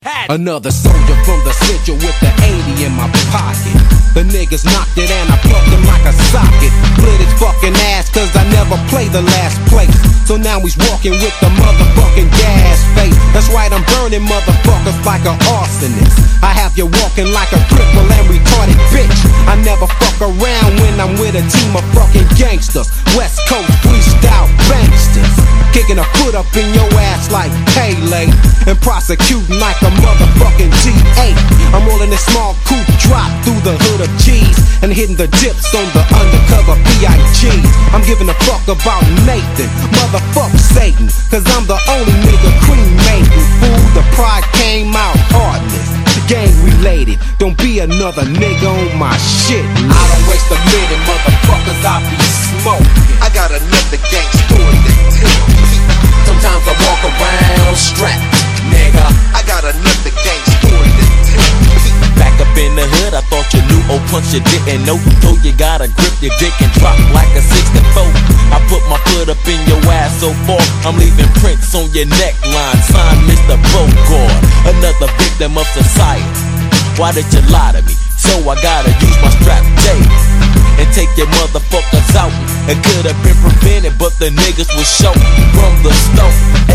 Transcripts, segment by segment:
had another soldier from the central with the 80 in my pocket. The niggas knocked it and I plucked him like a socket. Split his fucking ass cause I never played the last place. So now he's walking with the motherfucking gas face. That's right, I'm burning motherfuckers like an arsonist. I have you walking like a cripple and retarded bitch. I never fuck around when I'm with a team of fucking gangsters. West Coast freestyle bangsters. Kicking a foot up in your ass like Pele. And prosecuting like a motherfucking G8. I'm rolling this small coupe drop through the hood of G's and hitting the dips on the undercover B.I.G. I'm giving a fuck about Nathan, motherfuck Satan, cause I'm the only nigga cremating. Fool, the pride came out heartless, gang related. Don't be another nigga on my shit. I don't waste a minute, motherfuckers, I be smoking. I got another gang story to tell. Sometimes I walk around strapped, nigga. I got another gang story to tell. Back up in the hood, I thought you knew, oh punch you didn't know. Told you gotta grip your dick and drop like a 64. I put my foot up in your ass so far, I'm leaving prints on your neckline. Signed Mr. Bogart, another victim of society. Why did you lie to me? So I gotta use my strap tape and take your motherfuckers out. It could've been prevented, but the niggas was show from the stove.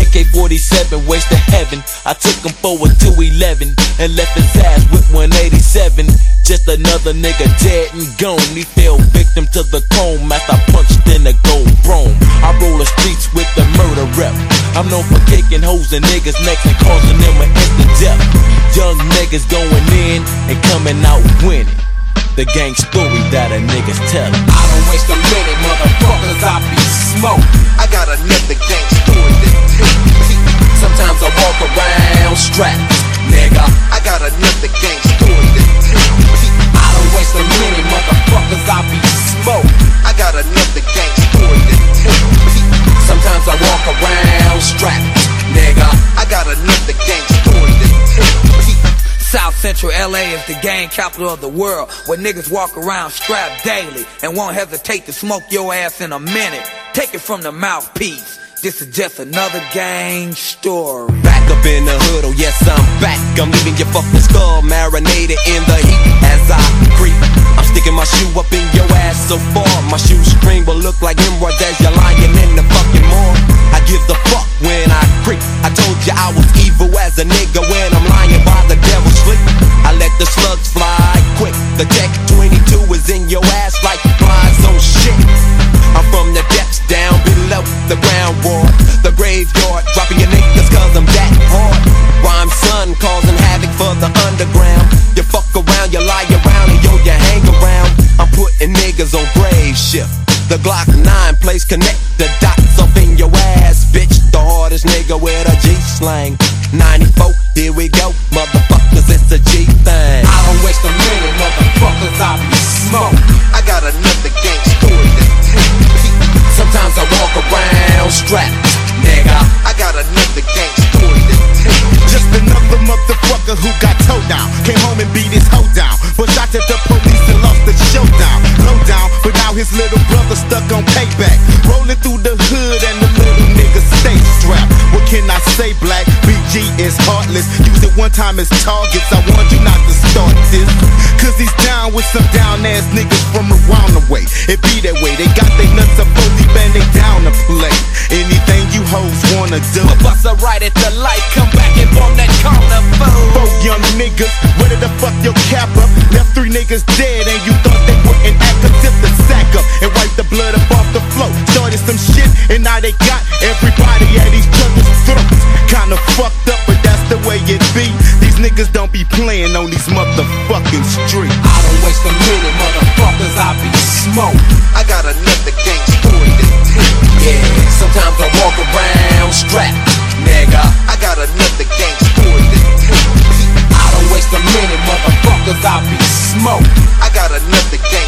AK-47 waste to heaven. I took him for a 211 and left his ass with 187. Just another nigga dead and gone. He fell victim to the chrome after I punched in the gold chrome. I roll the streets with the murder rep. I'm known for kicking hoes and niggas' necks and causing them an instant death. Young niggas going in and coming out winning. The gang story that a nigga's telling. I don't waste a minute, motherfuckers, I be smoking. I got another gang story to tell. Sometimes I walk around strapped, nigga. I got another gang story to tell. I don't waste a minute, motherfuckers, I be smoking. I got another gang story to tell. Sometimes I walk around strapped, nigga. I got another gang story to tell. South Central LA is the gang capital of the world, where niggas walk around strapped daily and won't hesitate to smoke your ass in a minute. Take it from the mouthpiece. This is just another gang story. Back up in the hood, oh yes I'm back. I'm leaving your fucking skull marinated in the heat as I creep. I'm sticking my shoe up in your ass so far. My shoestring will look like hemorrhoids as you're lying in the fucking morgue. I give the fuck when I creep. I told you I was evil as a nigga when I'm lying by the devil's sleep. I let the slugs fly quick. The Tech 22 is in your ass like flies on shit. I'm from the depths down below the ground war, the graveyard, dropping your niggas cause I'm that hard. Rhyme son causing havoc for the underground. You fuck around, you lie around, and yo, you hang around. I'm putting niggas on grave shift. The Glock 9 plays connect the dots up in your ass, bitch. The hardest nigga with a G-slang. 94, here we go, motherfuckers, it's a G thing. I don't waste a minute, motherfuckers, I be smoking. I got another gang story to tell. Sometimes I walk around strapped, nigga. I got another gang story to tell. Just another motherfucker who got towed down. Came home and beat his hoe down, but shot at the police and lost the showdown. Low down, but now his little brother stuck on payback. Rolling through the hood and the little nigga stay strapped. What can I say, black? BG is heartless. Use it one time as targets. I warned you not to start this, cause he's down with some down ass niggas from around the way. It be that way, they got their nuts up both deep and they down to play. Anything you hoes wanna do, Bust a right at the light, come back and bomb that corner, fool. 4 young niggas ready to fuck your cap up. Left 3 niggas dead and you thought they wouldn't act up. Tip the sack up and wipe the blood up off the floor. Started some shit and now they got everybody at each other's throats. Kinda fucked up, but that's the way it be. These niggas don't be playing on these motherfucking streets. I don't waste a minute, motherfuckers, I be smoking. I got another gang story to tell. Yeah, sometimes I walk around strapped, nigga. I got another gang story to tell. I don't waste a minute, motherfuckers, I be smoking. I got another gang